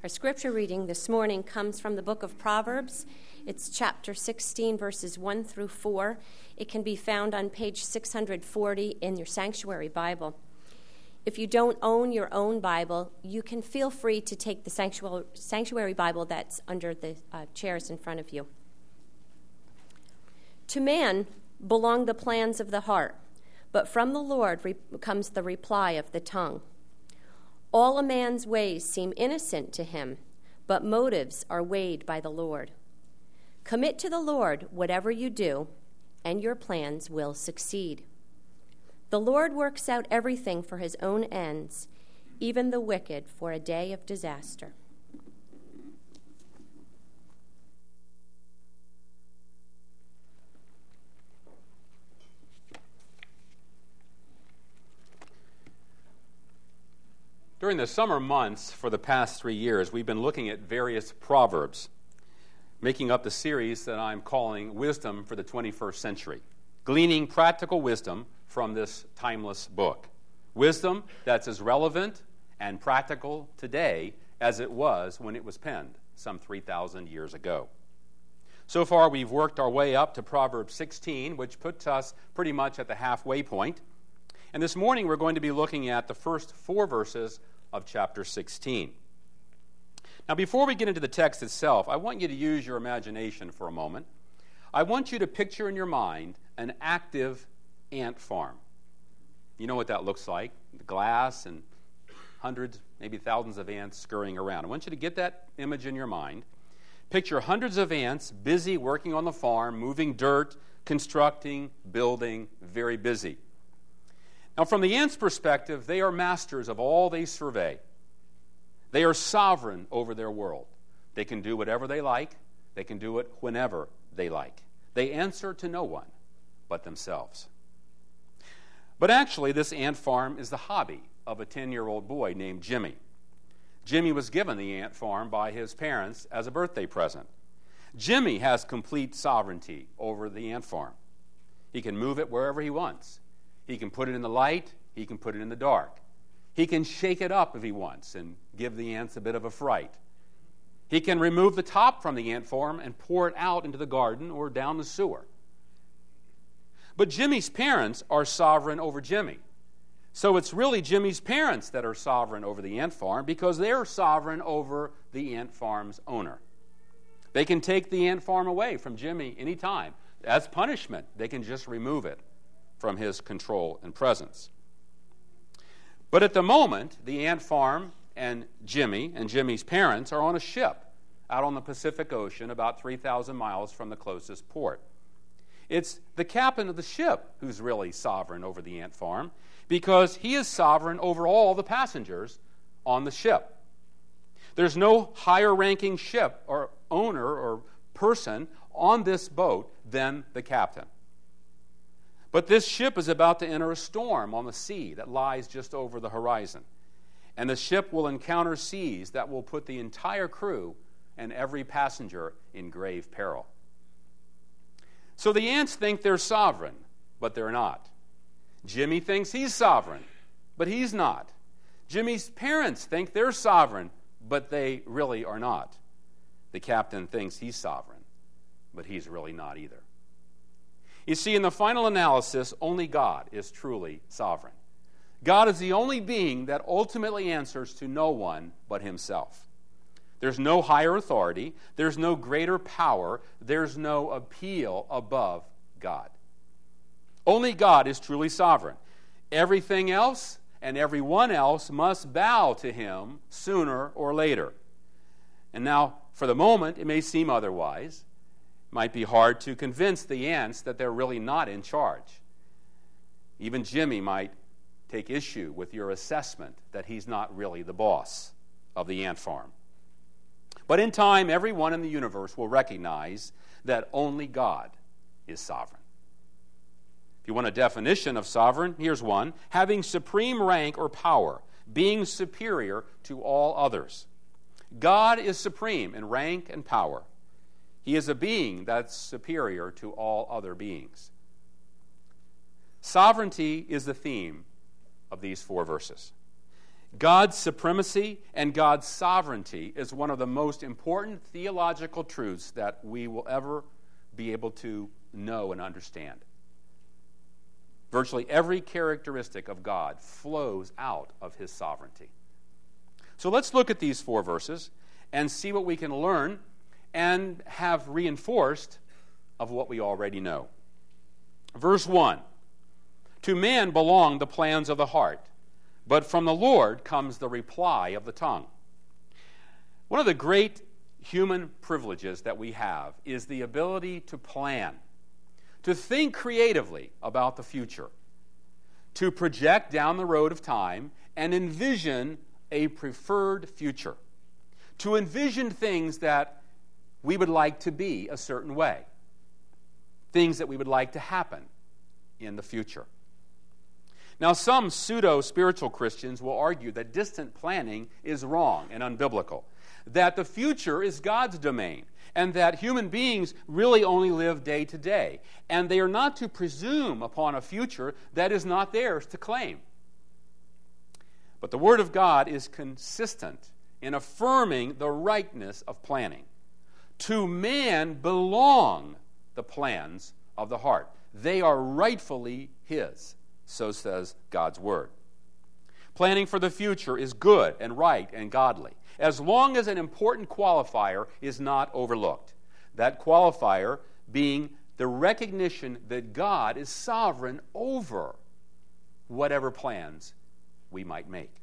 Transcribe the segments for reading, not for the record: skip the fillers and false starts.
Our scripture reading this morning comes from the book of Proverbs. It's chapter 16, verses 1 through 4. It can be found on page 640 in your Sanctuary Bible. If you don't own your own Bible, you can feel free to take the Sanctuary Bible that's under the chairs in front of you. To man belong the plans of the heart, but from the Lord comes the reply of the tongue. All a man's ways seem innocent to him, but motives are weighed by the Lord. Commit to the Lord whatever you do, and your plans will succeed. The Lord works out everything for his own ends, even the wicked for a day of disaster. During the summer months for the past 3 years, we've been looking at various proverbs, making up the series that I'm calling Wisdom for the 21st Century, gleaning practical wisdom from this timeless book. Wisdom that's as relevant and practical today as it was when it was penned some 3,000 years ago. So far, we've worked our way up to Proverbs 16, which puts us pretty much at the halfway point. And this morning, we're going to be looking at the first 4 verses of chapter 16. Now, before we get into the text itself, I want you to use your imagination for a moment. I want you to picture in your mind an active ant farm. You know what that looks like, the glass and hundreds, maybe thousands of ants scurrying around. I want you to get that image in your mind. Picture hundreds of ants busy working on the farm, moving dirt, constructing, building, very busy. Now, from the ants' perspective, they are masters of all they survey. They are sovereign over their world. They can do whatever they like. They can do it whenever they like. They answer to no one but themselves. But actually, this ant farm is the hobby of a 10-year-old boy named Jimmy. Jimmy was given the ant farm by his parents as a birthday present. Jimmy has complete sovereignty over the ant farm. He can move it wherever he wants. He can put it in the light. He can put it in the dark. He can shake it up if he wants and give the ants a bit of a fright. He can remove the top from the ant farm and pour it out into the garden or down the sewer. But Jimmy's parents are sovereign over Jimmy. So it's really Jimmy's parents that are sovereign over the ant farm because they're sovereign over the ant farm's owner. They can take the ant farm away from Jimmy anytime. As punishment, they can just remove it from his control and presence. But at the moment, the ant farm and Jimmy's parents are on a ship out on the Pacific Ocean about 3,000 miles from the closest port. It's the captain of the ship who's really sovereign over the ant farm because he is sovereign over all the passengers on the ship. There's no higher-ranking ship or owner or person on this boat than the captain. But this ship is about to enter a storm on the sea that lies just over the horizon. And the ship will encounter seas that will put the entire crew and every passenger in grave peril. So the ants think they're sovereign, but they're not. Jimmy thinks he's sovereign, but he's not. Jimmy's parents think they're sovereign, but they really are not. The captain thinks he's sovereign, but he's really not either. You see, in the final analysis, only God is truly sovereign. God is the only being that ultimately answers to no one but himself. There's no higher authority. There's no greater power. There's no appeal above God. Only God is truly sovereign. Everything else and everyone else must bow to him sooner or later. And now, for the moment, it may seem otherwise. It might be hard to convince the ants that they're really not in charge. Even Jimmy might take issue with your assessment that he's not really the boss of the ant farm. But in time, everyone in the universe will recognize that only God is sovereign. If you want a definition of sovereign, here's one: having supreme rank or power, being superior to all others. God is supreme in rank and power. He is a being that's superior to all other beings. Sovereignty is the theme of these 4 verses. God's supremacy and God's sovereignty is one of the most important theological truths that we will ever be able to know and understand. Virtually every characteristic of God flows out of his sovereignty. So let's look at these 4 verses and see what we can learn and have reinforced of what we already know. Verse 1, to man belong the plans of the heart, but from the Lord comes the reply of the tongue. One of the great human privileges that we have is the ability to plan, to think creatively about the future, to project down the road of time and envision a preferred future, to envision things that we would like to be a certain way, things that we would like to happen in the future. Now, some pseudo-spiritual Christians will argue that distant planning is wrong and unbiblical, that the future is God's domain, and that human beings really only live day to day, and they are not to presume upon a future that is not theirs to claim. But the Word of God is consistent in affirming the rightness of planning. To man belong the plans of the heart. They are rightfully his, so says God's Word. Planning for the future is good and right and godly, as long as an important qualifier is not overlooked. That qualifier being the recognition that God is sovereign over whatever plans we might make.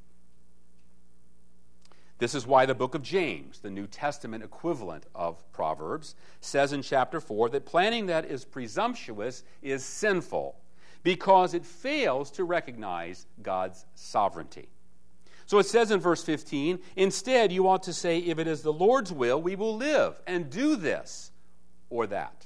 This is why the book of James, the New Testament equivalent of Proverbs, says in chapter 4 that planning that is presumptuous is sinful because it fails to recognize God's sovereignty. So it says in verse 15, instead you ought to say, if it is the Lord's will, we will live and do this or that.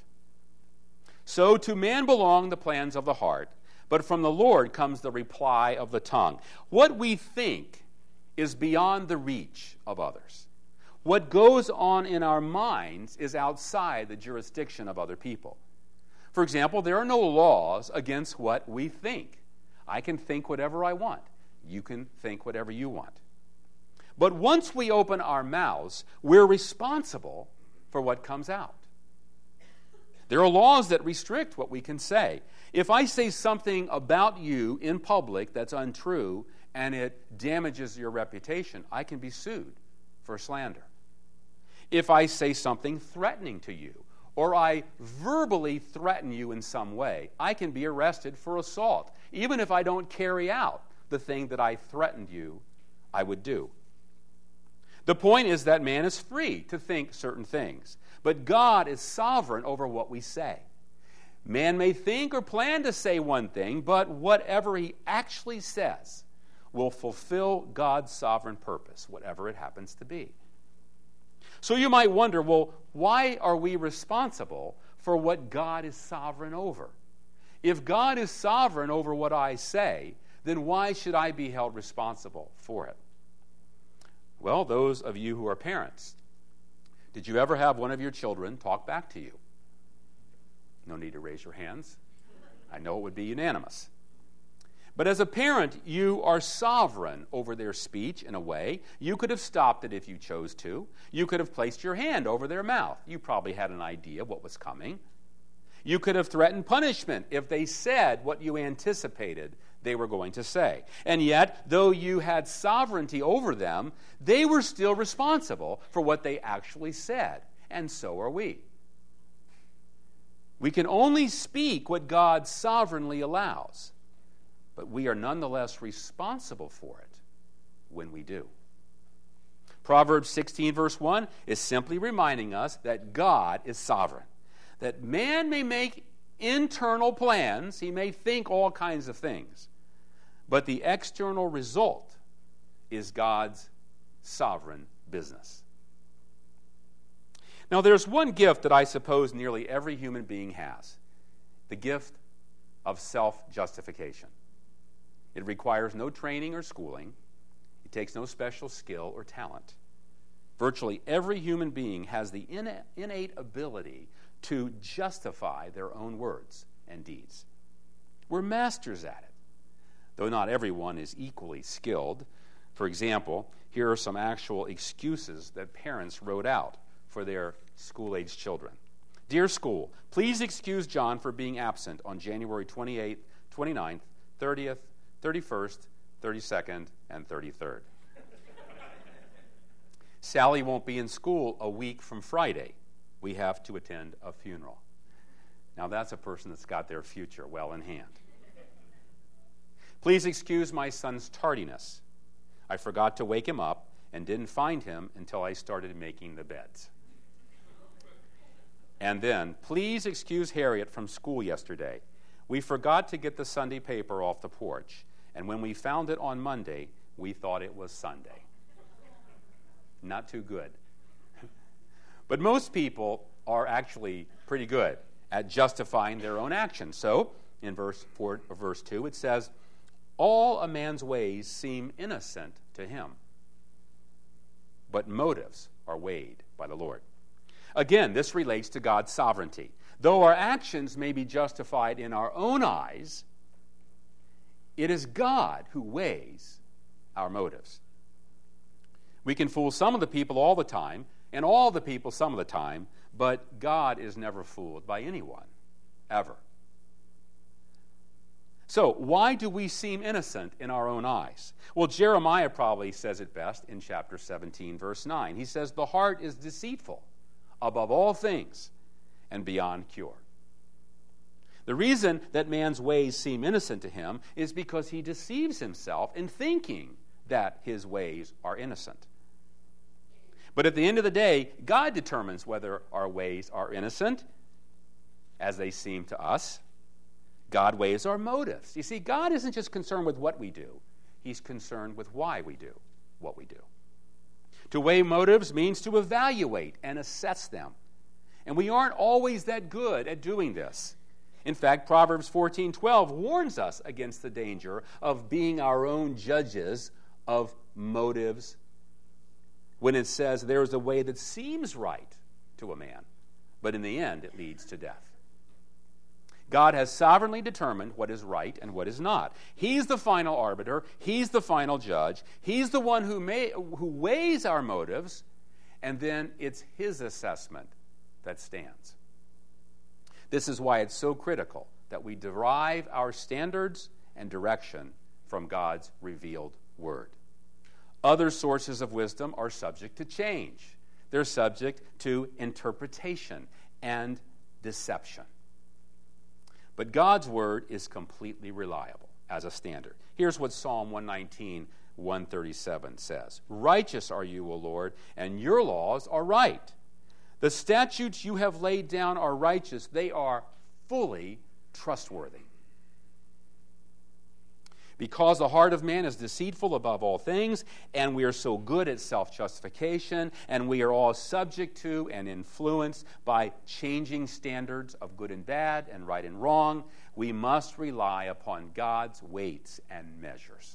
So to man belong the plans of the heart, but from the Lord comes the reply of the tongue. What we think is beyond the reach of others. What goes on in our minds is outside the jurisdiction of other people. For example, there are no laws against what we think. I can think whatever I want. You can think whatever you want. But once we open our mouths, we're responsible for what comes out. There are laws that restrict what we can say. If I say something about you in public that's untrue and it damages your reputation, I can be sued for slander. If I say something threatening to you, or I verbally threaten you in some way, I can be arrested for assault, even if I don't carry out the thing that I threatened you I would do. The point is that man is free to think certain things, but God is sovereign over what we say. Man may think or plan to say one thing, but whatever he actually says will fulfill God's sovereign purpose, whatever it happens to be. So you might wonder, well, why are we responsible for what God is sovereign over? If God is sovereign over what I say, then why should I be held responsible for it? Well, those of you who are parents, did you ever have one of your children talk back to you? No need to raise your hands. I know it would be unanimous. But as a parent, you are sovereign over their speech in a way. You could have stopped it if you chose to. You could have placed your hand over their mouth. You probably had an idea of what was coming. You could have threatened punishment if they said what you anticipated they were going to say. And yet, though you had sovereignty over them, they were still responsible for what they actually said. And so are we. We can only speak what God sovereignly allows, but we are nonetheless responsible for it when we do. Proverbs 16, verse 1 is simply reminding us that God is sovereign, that man may make internal plans, he may think all kinds of things, but the external result is God's sovereign business. Now, there's one gift that I suppose nearly every human being has, the gift of self-justification. It requires no training or schooling. It takes no special skill or talent. Virtually every human being has the innate ability to justify their own words and deeds. We're masters at it, though not everyone is equally skilled. For example, here are some actual excuses that parents wrote out for their school-age children. Dear school, please excuse John for being absent on January 28th, 29th, 30th, 31st, 32nd, and 33rd. Sally won't be in school a week from Friday. We have to attend a funeral. Now that's a person that's got their future well in hand. Please excuse my son's tardiness. I forgot to wake him up and didn't find him until I started making the beds. And then, please excuse Harriet from school yesterday. We forgot to get the Sunday paper off the porch, and when we found it on Monday, we thought it was Sunday. Not too good. But most people are actually pretty good at justifying their own actions. So, in verse 2, it says, all a man's ways seem innocent to him, but motives are weighed by the Lord. Again, this relates to God's sovereignty. Though our actions may be justified in our own eyes, it is God who weighs our motives. We can fool some of the people all the time, and all the people some of the time, but God is never fooled by anyone, ever. So, why do we seem innocent in our own eyes? Well, Jeremiah probably says it best in chapter 17, verse 9. He says, the heart is deceitful above all things and beyond cure. The reason that man's ways seem innocent to him is because he deceives himself in thinking that his ways are innocent. But at the end of the day, God determines whether our ways are innocent, as they seem to us. God weighs our motives. You see, God isn't just concerned with what we do. He's concerned with why we do what we do. To weigh motives means to evaluate and assess them. And we aren't always that good at doing this. In fact, Proverbs 14:12 warns us against the danger of being our own judges of motives when it says there is a way that seems right to a man, but in the end it leads to death. God has sovereignly determined what is right and what is not. He's the final arbiter. He's the final judge. He's the one who weighs our motives, and then it's his assessment that stands. This is why it's so critical that we derive our standards and direction from God's revealed word. Other sources of wisdom are subject to change. They're subject to interpretation and deception. But God's word is completely reliable as a standard. Here's what Psalm 119, 137 says. Righteous are you, O Lord, and your laws are right. The statutes you have laid down are righteous. They are fully trustworthy. Because the heart of man is deceitful above all things, and we are so good at self-justification, and we are all subject to and influenced by changing standards of good and bad and right and wrong, we must rely upon God's weights and measures.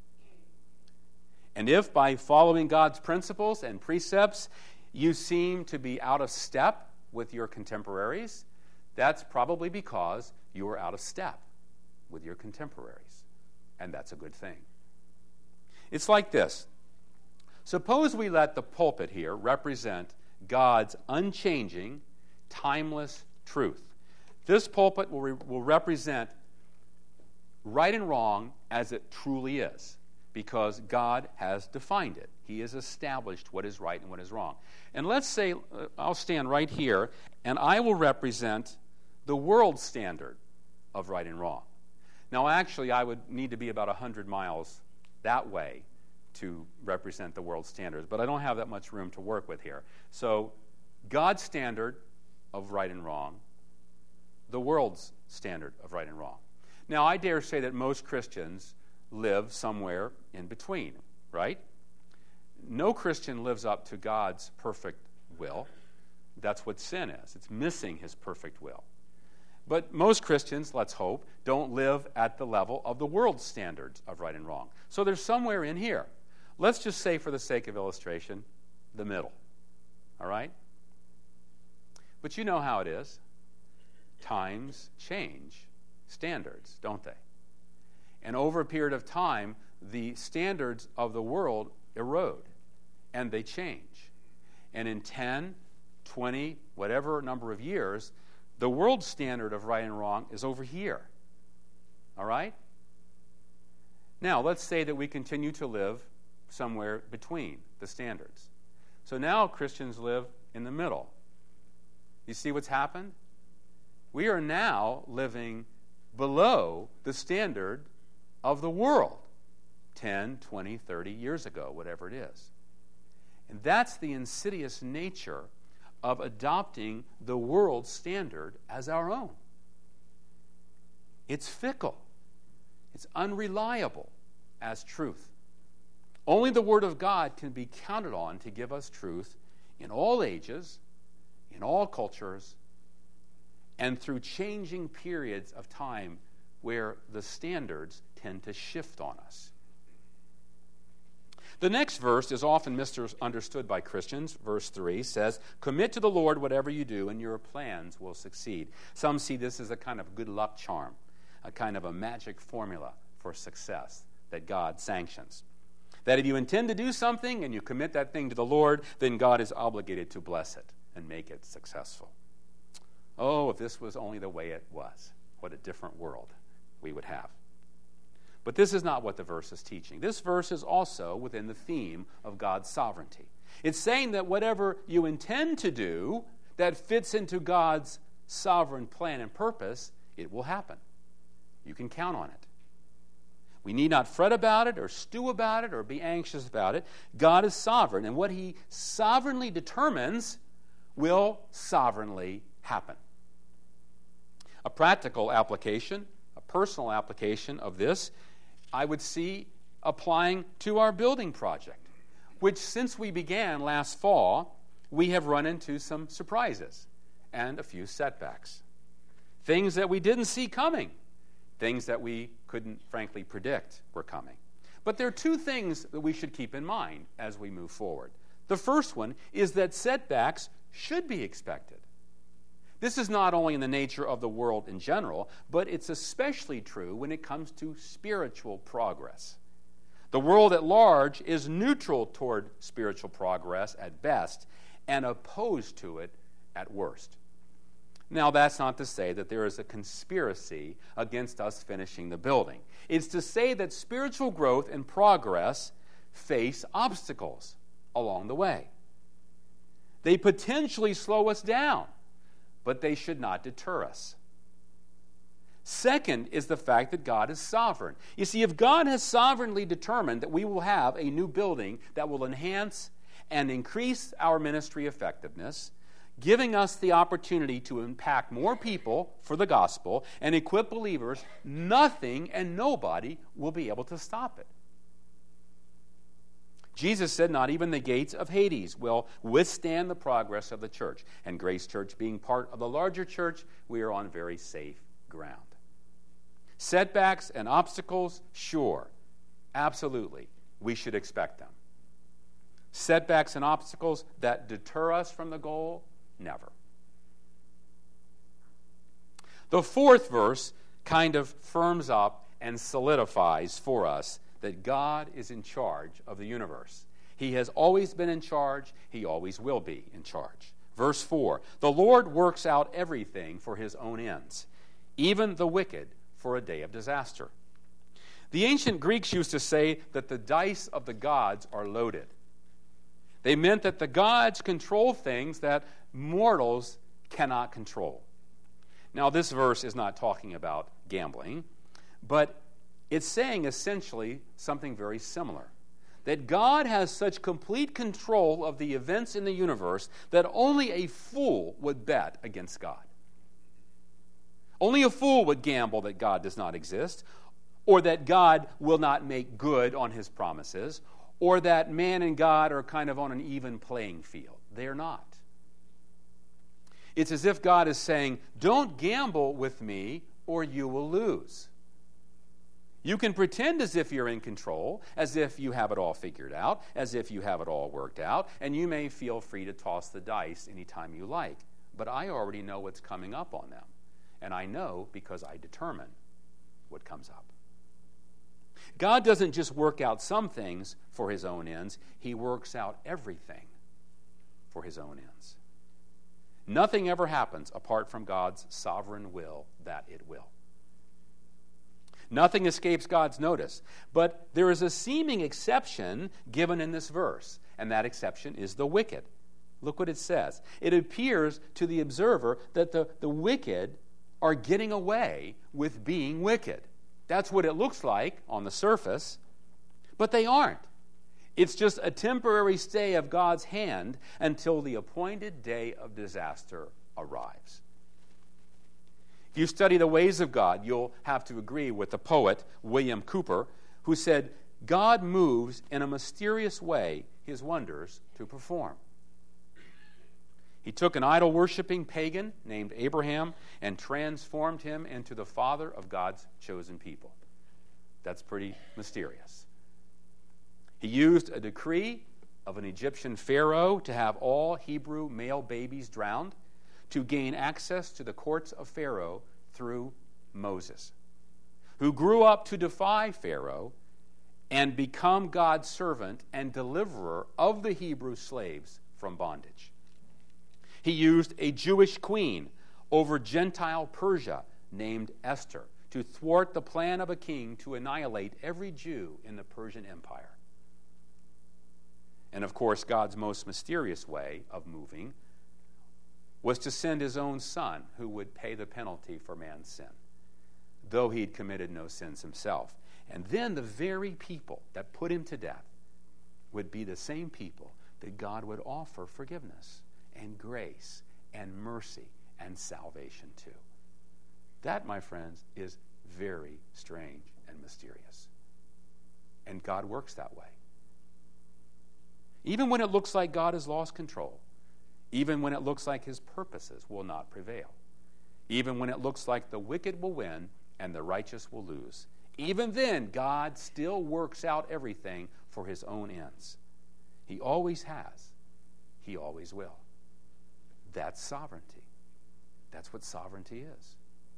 And if by following God's principles and precepts you seem to be out of step with your contemporaries, that's probably because you are out of step with your contemporaries. And that's a good thing. It's like this. Suppose we let the pulpit here represent God's unchanging, timeless truth. This pulpit will represent right and wrong as it truly is, because God has defined it. He has established what is right and what is wrong. And let's say I'll stand right here, and I will represent the world standard of right and wrong. Now, actually, I would need to be about 100 miles that way to represent the world standards, but I don't have that much room to work with here. So, God's standard of right and wrong, the world's standard of right and wrong. Now, I dare say that most Christians live somewhere in between, right? No Christian lives up to God's perfect will. That's what sin is. It's missing his perfect will. But most Christians, let's hope, don't live at the level of the world's standards of right and wrong. So there's somewhere in here. Let's just say, for the sake of illustration, the middle. All right? But you know how it is. Times change standards, don't they? And over a period of time, the standards of the world erode and they change. And in 10, 20, whatever number of years, the world standard of right and wrong is over here. All right? Now, let's say that we continue to live somewhere between the standards. So now Christians live in the middle. You see what's happened? We are now living below the standard of the world 10, 20, 30 years ago, whatever it is. And that's the insidious nature of adopting the world standard as our own. It's fickle. It's unreliable as truth. Only the Word of God can be counted on to give us truth in all ages, in all cultures, and through changing periods of time where the standards tend to shift on us. The next verse is often misunderstood by Christians. Verse 3 says, "Commit to the Lord whatever you do, and your plans will succeed." Some see this as a kind of good luck charm, a kind of a magic formula for success that God sanctions. That if you intend to do something and you commit that thing to the Lord, then God is obligated to bless it and make it successful. Oh, if this was only the way it was, what a different world we would have. But this is not what the verse is teaching. This verse is also within the theme of God's sovereignty. It's saying that whatever you intend to do that fits into God's sovereign plan and purpose, it will happen. You can count on it. We need not fret about it or stew about it or be anxious about it. God is sovereign, and what He sovereignly determines will sovereignly happen. A practical application, a personal application of this, I would see applying to our building project, which since we began last fall, we have run into some surprises and a few setbacks. Things that we didn't see coming, things that we couldn't frankly predict were coming. But there are two things that we should keep in mind as we move forward. The first one is that setbacks should be expected. This is not only in the nature of the world in general, but it's especially true when it comes to spiritual progress. The world at large is neutral toward spiritual progress at best and opposed to it at worst. Now, that's not to say that there is a conspiracy against us finishing the building. It's to say that spiritual growth and progress face obstacles along the way. They potentially slow us down, but they should not deter us. Second is the fact that God is sovereign. You see, if God has sovereignly determined that we will have a new building that will enhance and increase our ministry effectiveness, giving us the opportunity to impact more people for the gospel and equip believers, nothing and nobody will be able to stop it. Jesus said not even the gates of Hades will withstand the progress of the church. And Grace Church being part of the larger church, we are on very safe ground. Setbacks and obstacles, sure, absolutely, we should expect them. Setbacks and obstacles that deter us from the goal, never. The fourth verse kind of firms up and solidifies for us that God is in charge of the universe. He has always been in charge. He always will be in charge. Verse 4, "The Lord works out everything for His own ends, even the wicked for a day of disaster." The ancient Greeks used to say that the dice of the gods are loaded. They meant that the gods control things that mortals cannot control. Now, this verse is not talking about gambling, but it's saying essentially something very similar. That God has such complete control of the events in the universe that only a fool would bet against God. Only a fool would gamble that God does not exist, or that God will not make good on His promises, or that man and God are kind of on an even playing field. They are not. It's as if God is saying, don't gamble with me or you will lose. You can pretend as if you're in control, as if you have it all figured out, as if you have it all worked out, and you may feel free to toss the dice anytime you like. But I already know what's coming up on them, and I know because I determine what comes up. God doesn't just work out some things for his own ends. He works out everything for his own ends. Nothing ever happens apart from God's sovereign will that it will. Nothing escapes God's notice. But there is a seeming exception given in this verse, and that exception is the wicked. Look what it says. It appears to the observer that the wicked are getting away with being wicked. That's what it looks like on the surface, but they aren't. It's just a temporary stay of God's hand until the appointed day of disaster arrives. If you study the ways of God, you'll have to agree with the poet William Cowper, who said, God moves in a mysterious way his wonders to perform. He took an idol-worshiping pagan named Abraham and transformed him into the father of God's chosen people. That's pretty mysterious. He used a decree of an Egyptian pharaoh to have all Hebrew male babies drowned to gain access to the courts of Pharaoh through Moses, who grew up to defy Pharaoh and become God's servant and deliverer of the Hebrew slaves from bondage. He used a Jewish queen over Gentile Persia named Esther to thwart the plan of a king to annihilate every Jew in the Persian Empire. And of course, God's most mysterious way of moving was to send his own son who would pay the penalty for man's sin, though he had committed no sins himself. And then the very people that put him to death would be the same people that God would offer forgiveness and grace and mercy and salvation to. That, my friends, is very strange and mysterious. And God works that way. Even when it looks like God has lost control, even when it looks like his purposes will not prevail, even when it looks like the wicked will win and the righteous will lose, even then, God still works out everything for his own ends. He always has. He always will. That's sovereignty. That's what sovereignty is.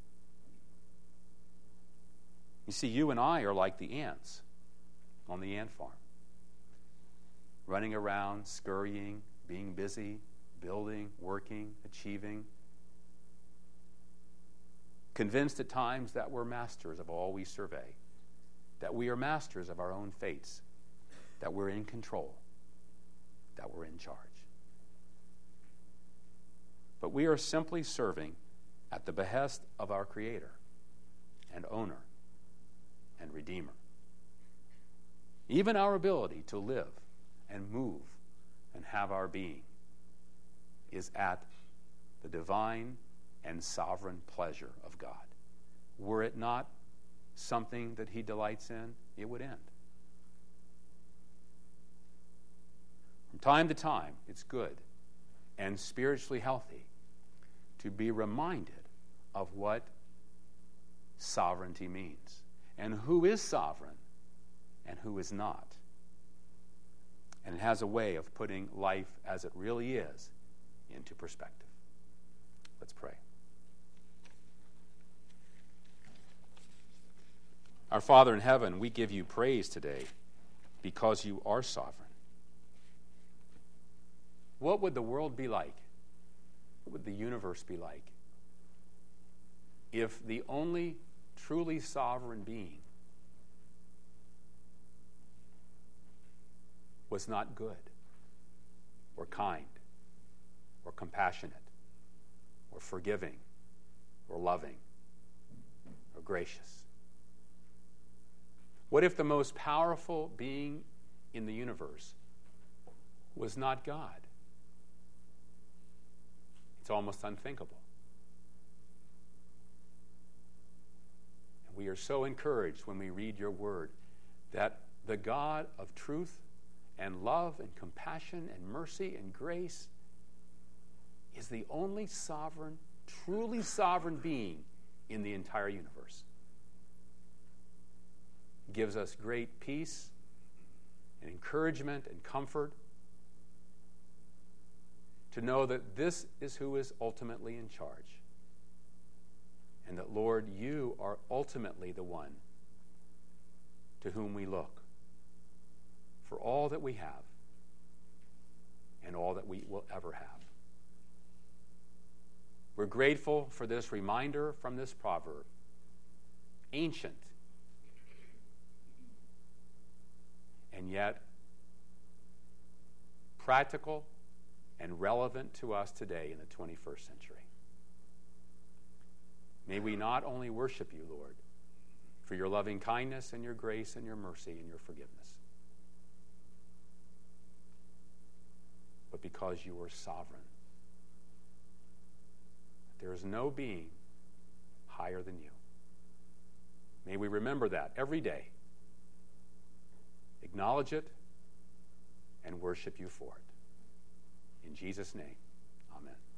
You see, you and I are like the ants on the ant farm, running around, scurrying, being busy, building, working, achieving, convinced at times that we're masters of all we survey, that we are masters of our own fates, that we're in control, that we're in charge. But we are simply serving at the behest of our Creator and Owner and Redeemer. Even our ability to live and move and have our being is at the divine and sovereign pleasure of God. Were it not something that he delights in, it would end. From time to time, it's good and spiritually healthy to be reminded of what sovereignty means and who is sovereign and who is not. And it has a way of putting life as it really is into perspective. Let's pray. Our Father in heaven, we give you praise today because you are sovereign. What would the world be like? What would the universe be like if the only truly sovereign being was not good or kind or compassionate or forgiving or loving or gracious? What if the most powerful being in the universe was not God? It's almost unthinkable. And we are so encouraged when we read your word that the God of truth and love and compassion and mercy and grace is the only sovereign, truly sovereign being in the entire universe. It gives us great peace and encouragement and comfort to know that this is who is ultimately in charge. And that, Lord, you are ultimately the one to whom we look for all that we have and all that we will ever have. We're grateful for this reminder from this proverb, ancient, and yet practical and relevant to us today in the 21st century. May we not only worship you, Lord, for your loving kindness and your grace and your mercy and your forgiveness, but because you are sovereign. There is no being higher than you. May we remember that every day, acknowledge it, and worship you for it. In Jesus' name, amen.